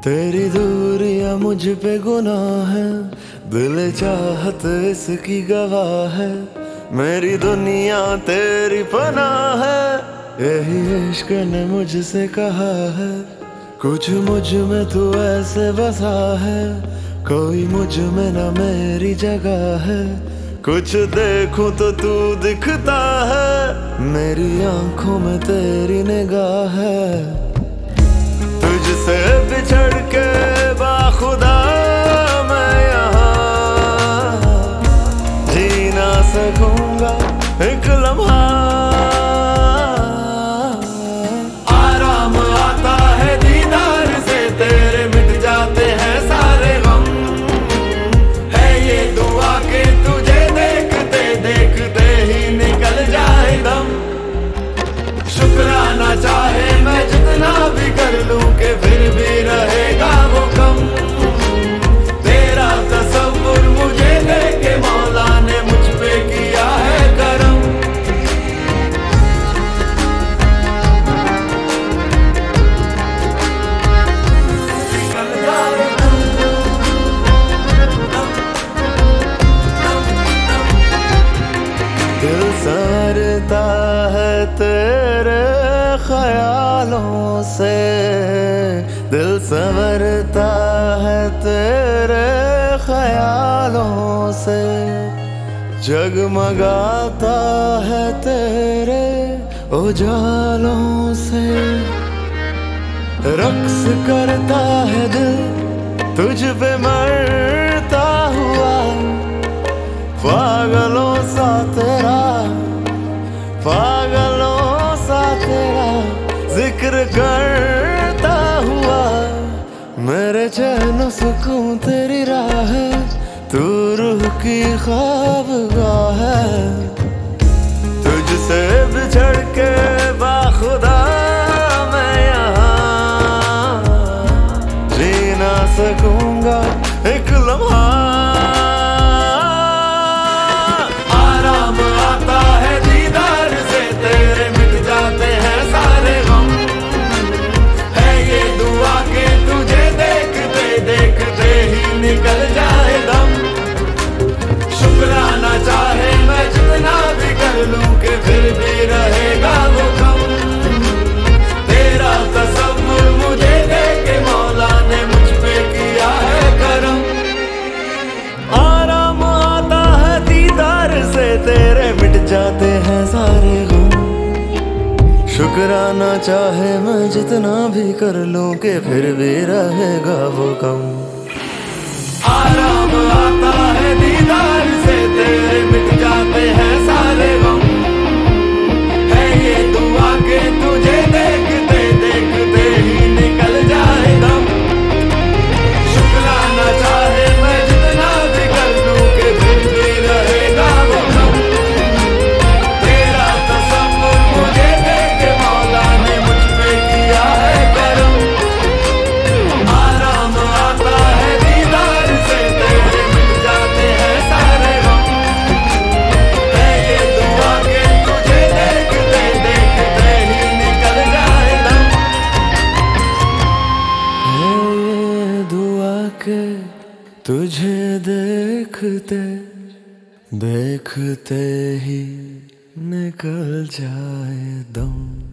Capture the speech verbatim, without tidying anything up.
तेरी दूरियां मुझ पे गुनाह है, दिल चाहत इसकी गवाह है। मेरी दुनिया तेरी पनाह है, यही इश्क ने मुझसे कहा है। कुछ मुझ में तू ऐसे बसा है, कोई मुझ में न मेरी जगह है। कुछ देखूं तो तू दिखता है, मेरी आंखों में तेरी निगाह है। तुझसे बिछड़ के बाखुदा मैं यहाँ जी ना सकूंगा एक लम्हा। आराम आता है दीदार से, तेरे मिट जाते हैं सारे गम। है ये दुआ के तुझे देखते देखते ही निकल जाए दम। शुक्राना चाहे मैं जितना भी कर लूं के फिर भी रहेगा वो कम। तेरा तसव्वुर मुझे देके मौला ने मुझ पे किया है करम। दिल संवरता है तेरे ख्यालों से, दिल संवरता है तेरे ख्यालों से। जगमगाता है तेरे उजालों से। रक्स करता है दिल तुझ पे मरता हुआ, पागलों सा तेरा पागलों सा तेरा जिक्र करता हुआ। मेरे चैन सुकून तेरी राह है, तू रूह की ख्वाबगाह है। तुझसे बिछड़ के बाखुदा मैं यहाँ जी ना सकूंगा एक लम्हा। निकल जाए दम। शुक्राना चाहे मैं जितना भी कर लूं के फिर भी रहेगा वो कम। तेरा तसव्वुर मुझे देके मौला ने मुझ पे किया है करम। आराम आता है दीदार से, तेरे मिट जाते हैं सारे गम। शुक्राना चाहे मैं जितना भी कर लूं के फिर भी रहेगा वो कम। आराम आता है दीदार से, तेरे मिट जाते हैं सारे गम। है ये दुआ के तुझे देखते देखते ही निकल जाए दम। शुक्राना चाहे मैं जितना भी कर लूं के फिर भी रहेगा वो कम। तेरा तसव्वुर मुझे देके मौला ने मुझ पे किया है करम। आराम आता है दीदार से, तेरे मिट जाते हैं सारे गम। है ये दुआ के तुझे देखते देखते ही निकल जाए दम। है ये दुआ के तुझे देखते देखते ही निकल जाए दम।